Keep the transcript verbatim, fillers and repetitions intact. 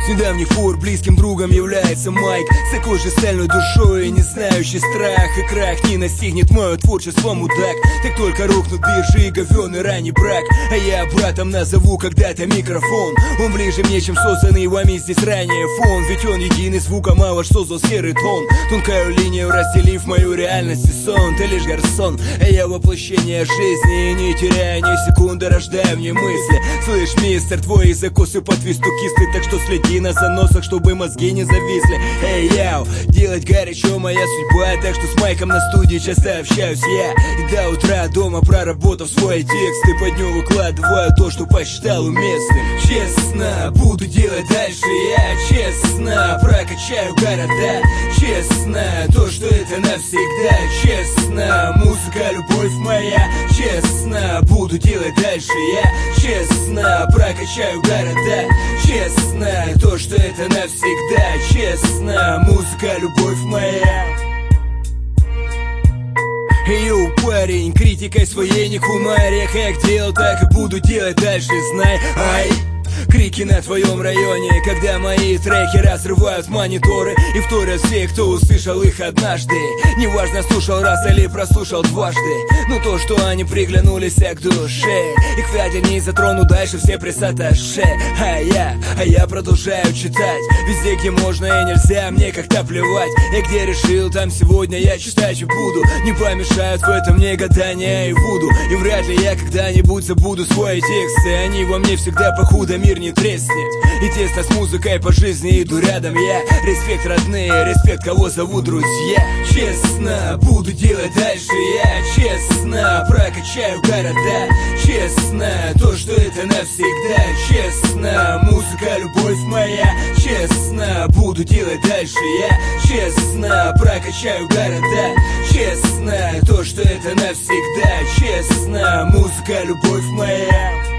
С недавних пор близким другом является Майк, с такой же стальной душой и не знающий страх и крах не настигнет мое творчество, мудак. Так только рухнут биржи и говёный ранний брак. А я братом назову когда-то микрофон. Он ближе мне, чем созданный вами здесь ранее фон. Ведь он единый звуком, а ваш создал серый тон. Тонкую линию разделив мою реальность и сон. Ты лишь гарсон, а я воплощение жизни. И не теряя ни секунды, рождая в ней мысли. Слышь, мистер, твой язык усы по твисту кисты. Так что следи на заносах, чтобы мозги не зависли. Эй, яу, делать горячо моя судьба. Так что с Майком на студии часто общаюсь я. И до утра дома проработав свой текст, и под него выкладываю то, что посчитал уместным. Честно, буду делать дальше я. Честно, прокачаю города. Честно, то, что это навсегда. Честно, музыка, любовь моя. Честно, буду делать дальше я. Честно, прокачаю города. Честно, то, что это навсегда. Честно, музыка, любовь моя. Йоу, парень, критикой своей не кумарь. Я как делал, так и буду делать дальше, знай. Ай! Крики на твоем районе, когда мои треки разрывают мониторы и вторят все, кто услышал их однажды. Неважно, слушал раз или прослушал дважды, но то, что они приглянулись к душе, их вряд ли не затрону дальше все пресс-атташе. А я, а я продолжаю читать везде, где можно и нельзя, мне как-то плевать. Я где решил, там сегодня я читать и буду. Не помешают в этом мне гадания и вуду. И вряд ли я когда-нибудь забуду свои тексты. Они во мне всегда покуда мир не треснет. И тесно с музыкой по жизни иду рядом я. Респект, родные, респект, кого зовут друзья. Честно, буду делать дальше я. Честно, прокачаю города. Честно, то, что это навсегда. Честно, музыка, любовь моя. Честно, буду делать дальше я. Честно, прокачаю города. Честно, то, что это навсегда. Честно, музыка, любовь моя.